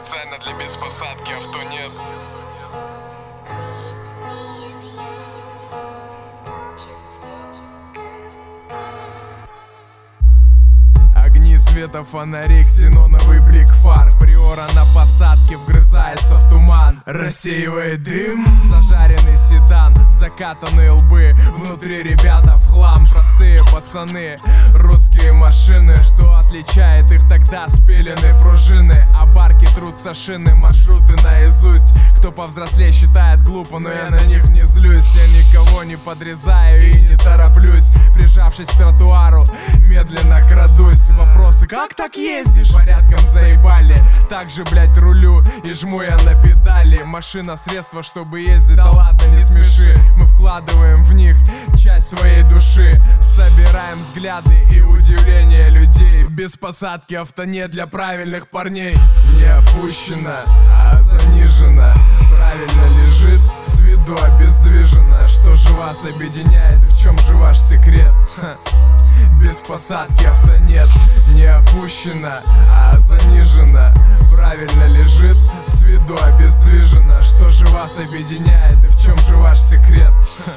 Специально для без посадки авто нет. Огни света, фонари, ксеноновый блик фар. Приора на посадке вгрызается в туман, рассеивает дым. Зажаренный седан, закатанные лбы, внутри ребята в хлам. Простые пацаны, русские машины. Что отличает их тогда? Спиленные пружины, а барки трутся шины, маршруты наизусть. Кто повзрослее считает глупо, но я на них не злюсь. Я никого не подрезаю и не тороплюсь. Прижавшись к тротуару, медленно крадусь. Вопросы: как так ездишь? Порядком заебали. Так же, блять, рулю и жму я на педали. Машина — средство, чтобы ездить, да ладно, не смеши. Мы вкладываем в них часть своей души. Собираем взгляды и удивление людей. Без посадки авто нет для правильных парней. Не опущено, а занижено. Правильно лежит, с виду обездвижено. Что же вас объединяет и в чем же ваш секрет? Без посадки авто нет. Не опущено, а занижено. Правильно лежит, с виду обездвижено. Что же вас объединяет и в чем же ваш секрет?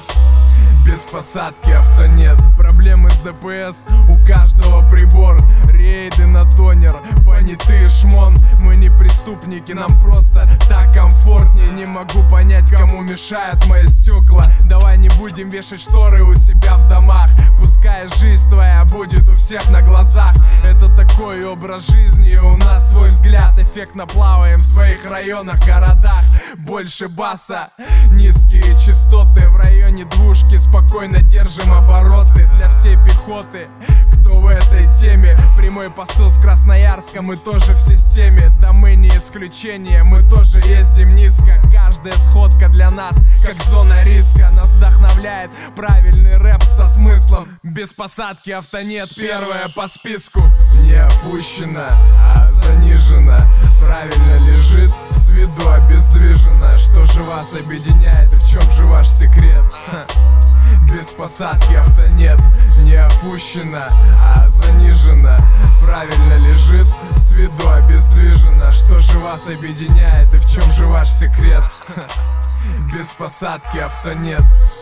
Без посадки авто нет. Проблемы с ДПС, у каждого прибор. Рейды на тонер, понятые шмон. Мы не преступники, нам просто так комфортнее. Не могу понять, кому мешают мои стекла. Давай не будем вешать шторы у себя в домах. Пускай жизнь твоя будет у всех на глазах. Это такой образ жизни, и у нас свой взгляд. Эффектно плаваем в своих районах, городах. Больше баса, низкие частоты. В районе двушки спокойно держим обороты. Для всей пехоты, кто в этой теме. Прямой посыл с Красноярска, мы тоже в системе. Да мы не исключение, мы тоже ездим низко. Каждая сходка для нас как зона риска. Нас вдохновляет правильный рэп со смыслом. Без посадки авто нет, первое по списку. Не опущено, а занижено. Правильно лежит, с виду обездвижено. Что же вас объединяет и в чем же ваш секрет? Без посадки авто нет. Не опущено, а занижено. Правильно лежит, с виду обездвижено. Что же вас объединяет и в чем же ваш секрет? Без посадки авто нет.